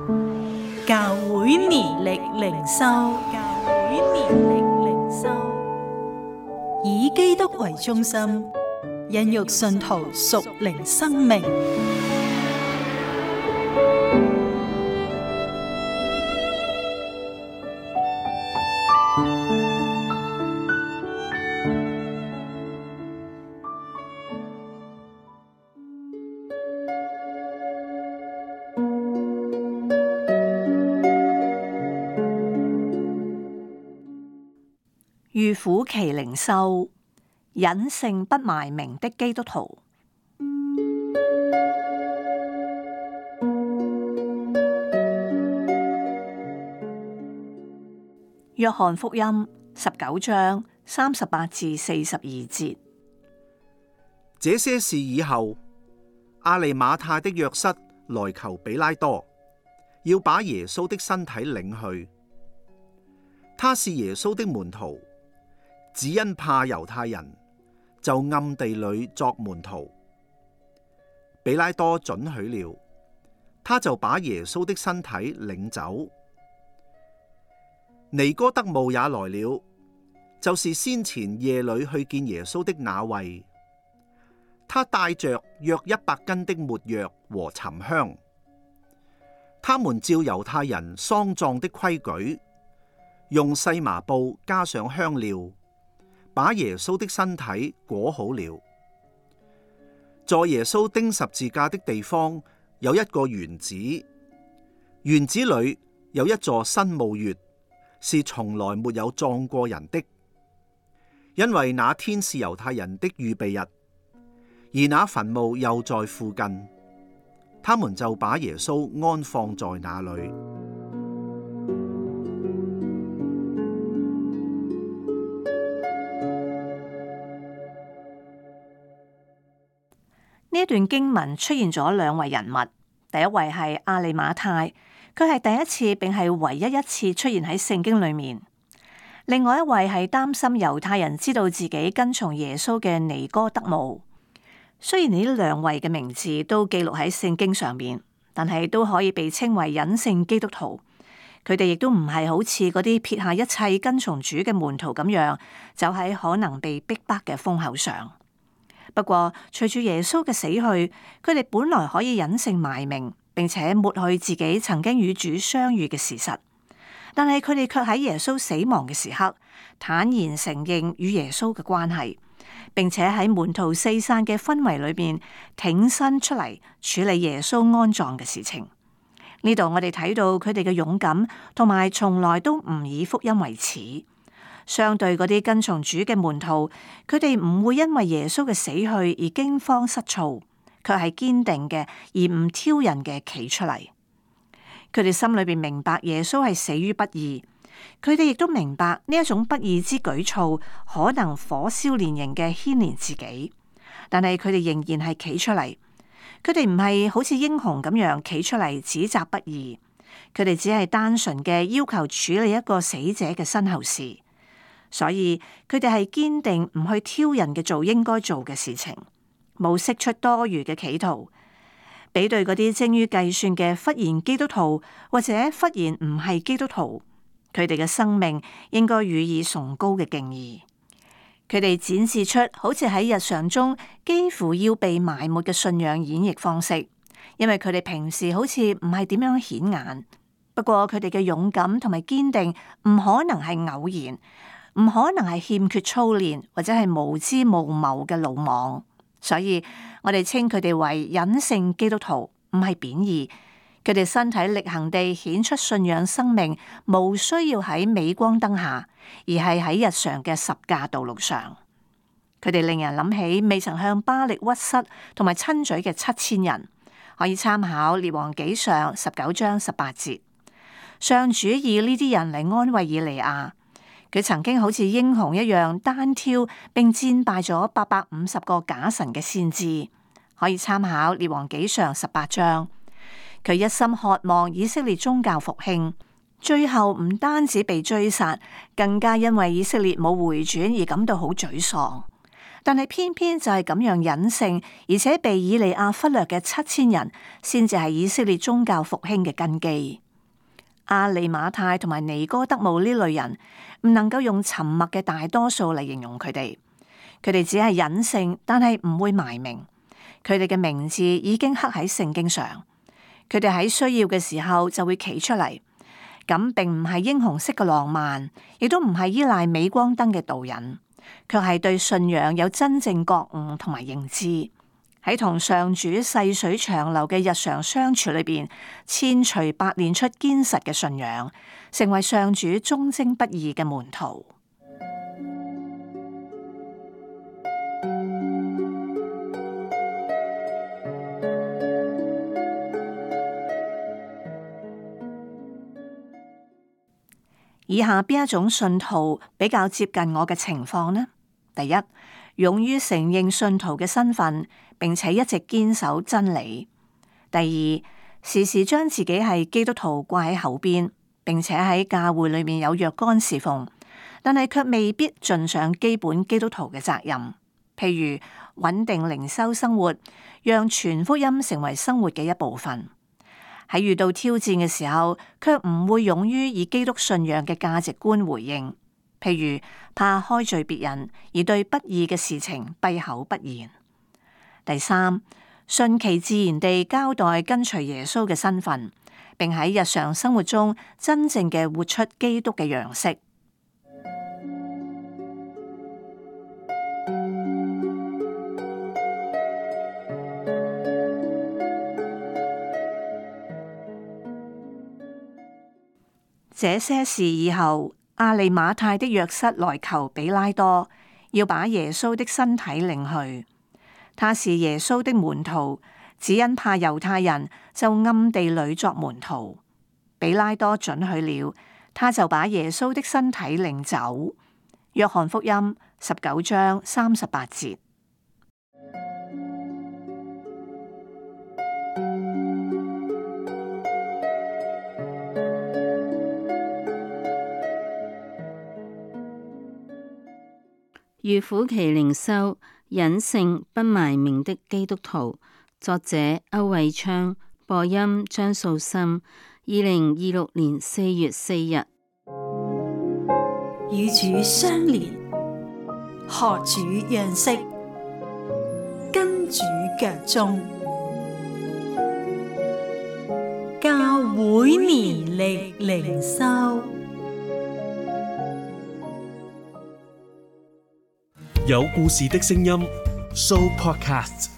教會年曆靈修，以基督為中心，孕育信徒屬靈生命。 預苦期靈修，隱性不賣名的基督徒。約翰福音19章38至42節。 這些事以後，亞利馬太的約瑟來求比拉多，要把耶穌的身體領去。他是耶穌的門徒，只因怕猶太人，就暗地裏作門徒。比拉多准許了，他就把耶穌的身體領走。尼哥德慕也來了，就是先前夜裏去見耶穌的那位。他帶着約100斤的沒藥和沉香。他們照猶太人喪葬的規矩，用細麻布加上香料，把耶穌的身體裹好了。在耶穌釘十字架的地方有一個園子，園子裏有一座新墓穴，是從來沒有葬過人的，因為那天是猶太人的預備日，而那墳墓又在附近，他們就把耶穌安放在那裏。 呢一段經文出現咗兩位人物，第一位係亞利馬太，佢係第一次並係唯一一次出現喺聖經裏面。另外一位係擔心猶太人知道自己跟從耶穌嘅尼哥德慕。雖然呢兩位嘅名字都記錄喺聖經上面，但係都可以被稱為隱性基督徒。佢哋亦都唔係好似嗰啲撇下一切跟從主嘅門徒咁樣，走喺可能被逼迫嘅風口上。不過，隨住耶穌嘅死去，佢哋本來可以隱姓埋名，並且抹去自己曾經與主相遇嘅事實，但係佢哋卻喺耶穌死亡嘅時刻，坦然承認與耶穌嘅關係，並且喺門徒四散嘅氛圍裏邊挺身出嚟處理耶穌安葬嘅事情。呢度我哋睇到佢哋嘅勇敢，同埋從來都唔以福音為恥。相對嗰啲跟從主嘅門徒，佢哋唔會因為耶穌嘅死去而驚慌失措，卻係堅定嘅而唔挑釁嘅企出嚟。佢哋心裏邊明白耶穌係死於不義，佢哋亦都明白呢一種不義之舉措可能火燒連營嘅牽連自己，但係佢哋仍然係企出嚟。佢哋唔係好似英雄咁樣企出嚟指責不義，佢哋只係單純嘅要求處理一個死者嘅身後事。所以佢哋係堅定唔去挑釁嘅做應該做嘅事情，冇釋出多餘嘅企圖，比對嗰啲精於計算嘅忽然基督徒或者忽然唔係基督徒，佢哋嘅生命應該予以崇高嘅敬意。佢哋展示出好似喺日常中幾乎要被埋沒嘅信仰演繹方式，因為佢哋平時好似唔係點樣顯眼。不過佢哋嘅勇敢同埋堅定唔可能係偶然，唔可能係欠缺操練或者係無知無謀嘅魯莽，所以我哋稱佢哋為隱性基督徒，唔係貶義。佢哋身體力行地顯出信仰生命，無需要喺鎂光燈下，而係喺日常嘅十架道路上。佢哋令人諗起未曾向巴力屈膝同埋親嘴嘅7000人，可以參考列王紀上19章18節。上主以呢啲人嚟安慰以利亞。佢曾經好似英雄一樣單挑並戰敗咗850個假神嘅先知，可以參考列王紀上18章。佢一心渴望以色列宗教復興，最後唔單止被追殺，更加因為以色列冇回轉而感到好沮喪。 但係偏偏就係咁樣隱性，而且被以利亞忽略嘅7000人，先至係以色列宗教復興嘅根基。亞利馬太同埋尼哥德慕呢類人，唔能夠用沉默嘅大多數嚟形容佢哋。佢哋只係隱性，但係唔會埋名。佢哋嘅名字已經刻喺聖經上。佢哋喺需要嘅時候就會企出嚟。咁並唔係英雄式嘅浪漫，亦都唔係依賴鎂光燈嘅導引，卻係對信仰有真正覺悟同埋認知。喺同上主細水長流嘅日常相處裏邊，千錘百煉出堅實嘅信仰，成為上主忠貞不二嘅門徒。以下邊一種信徒比較接近我嘅情況呢？第一，勇於承認信徒嘅身份，並且一直堅守真理。第二，時時將自己係基督徒掛喺口邊，並且喺教會裏面有若干侍奉，但係卻未必盡上基本基督徒嘅責任，譬如穩定靈修生活，讓傳福音成為生活嘅一部分。喺遇到挑戰嘅時候，卻唔會勇於以基督信仰嘅價值觀回應，譬如怕開罪別人而對不義嘅事情閉口不言。第三，順其自然地交代跟隨耶穌嘅身份，並喺日常生活中真正嘅活出基督嘅樣式。這些事以後，亞利馬太的約瑟來求彼拉多，要把耶穌的身體領去。他是耶穌的門徒，只因怕猶太人，就暗地裏作門徒。彼拉多准許了，他就把耶穌的身體領走。約翰福音19章38節。 預苦期靈修，隱性不埋名的基督徒。作者歐偉昌，播音張素心。2026年4月4日。 與主相連，學主樣式，跟主腳蹤。教會年曆靈修， 有故事的聲音 Show Podcast。